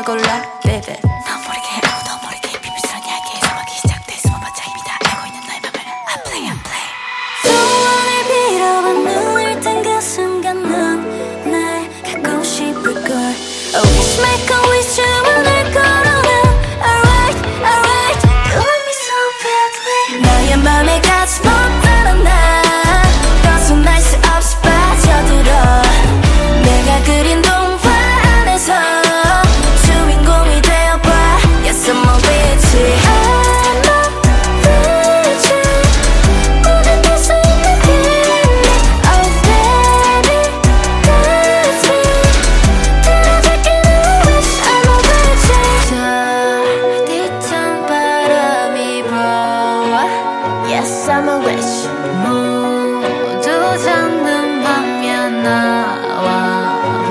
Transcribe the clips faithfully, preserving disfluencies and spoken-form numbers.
골라 baby. 넌 모르게 아무도 모르게 비밀스러운 이야기의 사막이 시작돼. 숨어봤자 이미 다 알고 있는 너의 맘을 I play I play. 소원을 빌어봐 눈을 뜬 그 순간 넌 날 갖고 싶을걸. A wish make a wish 주문을 걸어놔. Alright alright you want me so badly. 너의 맘에 같이 못 달아나. 벗어날 수 없이 빠져들어. 내가 그린 동화 안에서 주인공이 되어봐. Yes I'm a witch. I'm a witch. 모든 수 있는 비밀. Oh baby that's me. 들어줄게 no wish. I'm a witch. 저 뒤찬 바람이 불어와. Yes I'm a witch. 모두 잠든 방면 나와봐.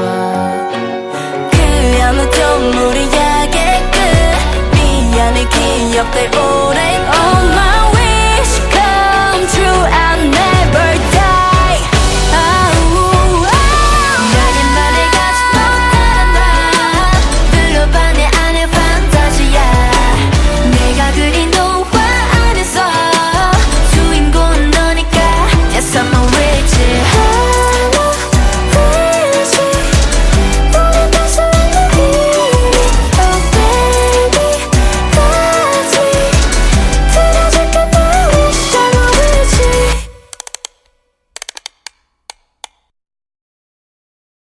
그 아무도 모르게 끝 미안해 기억될 오